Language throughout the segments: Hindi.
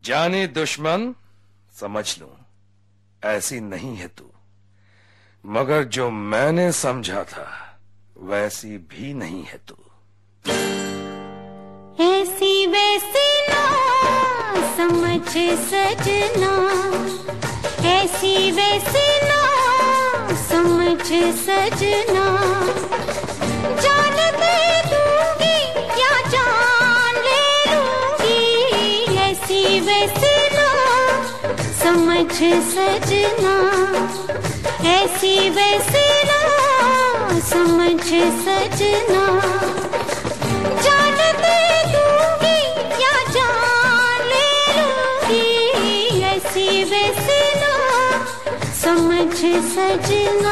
जाने दुश्मन समझ लूं, ऐसी नहीं है तू, मगर जो मैंने समझा था वैसी भी नहीं है तू। ऐसी वैसी ना समझ सजना, ऐसी वैसी ना समझ सजना, जान दे दूंगी या जान ले लूंगी, ऐसी वैसी ना समझ सजना, ऐसी वैसी ना समझ सजना, जान दे दूंगी या जान ले लूंगी, ऐसी वैसी ना समझ सजना।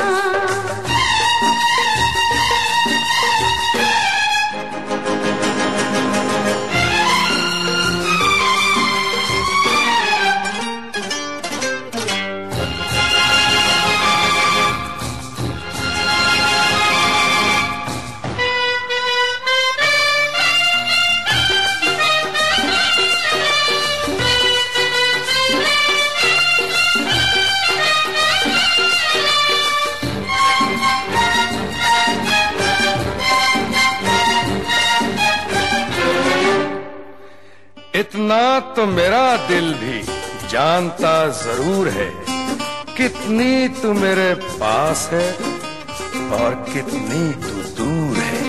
इतना तो मेरा दिल भी जानता जरूर है, कितनी तू मेरे पास है और कितनी तू दूर है।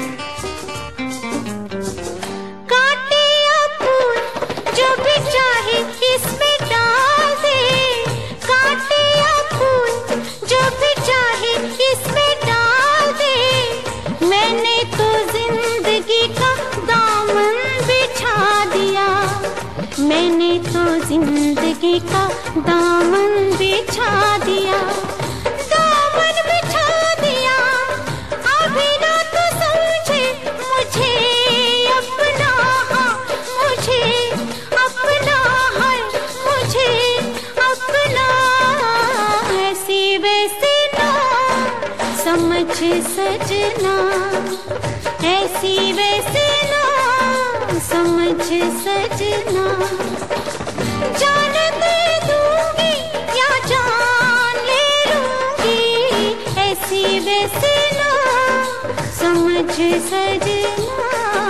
काटे या फूल जो भी चाहे इसमें डाल दे, काटे या फूल जो भी चाहे इसमें डाल दे, मैंने तो जिंदगी का दामन बिछा दिया, मैंने तो जिंदगी का दामन बिछा दिया, दामन बिछा दिया। अभी ना तो समझे मुझे अपना, मुझे अपना है, मुझे अपना, ऐसी वैसी ना समझ सजना, ऐसी वैसी ना समझ सजना, जान दे दूंगी या जान ले लूंगी, ऐसी वैसी ना समझ सजना।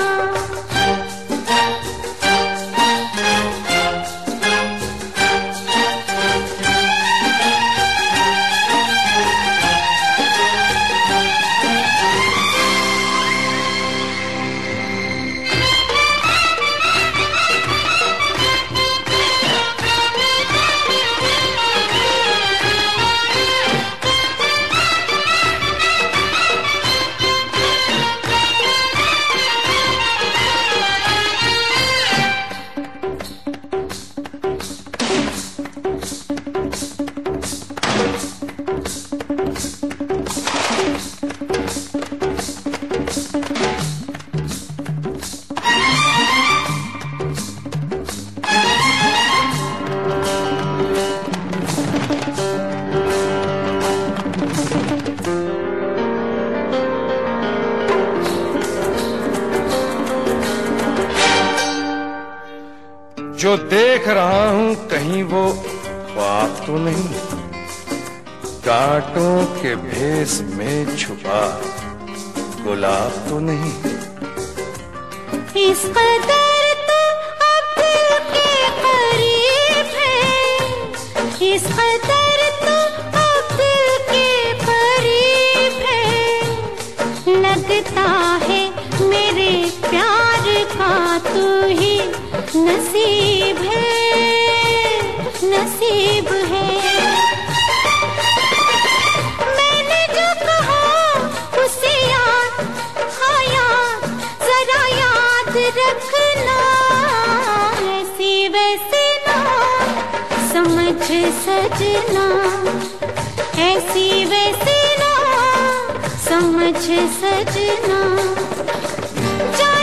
जो देख रहा हूं कहीं वो ख्वाब तो नहीं, कांटों के भेस में छुपा गुलाब तो नहीं। इस कदर तो अब दिल के करीब है, इस कदर तो अब दिल के करीब है, लगता है मेरे प्यार का तू ही नसीब है, नसीब है। मैंने जो कहा उसे याद, हाँ याद, जरा याद रखना, ऐसी वैसी ना समझ सजना, ऐसी वैसी ना समझ सजना।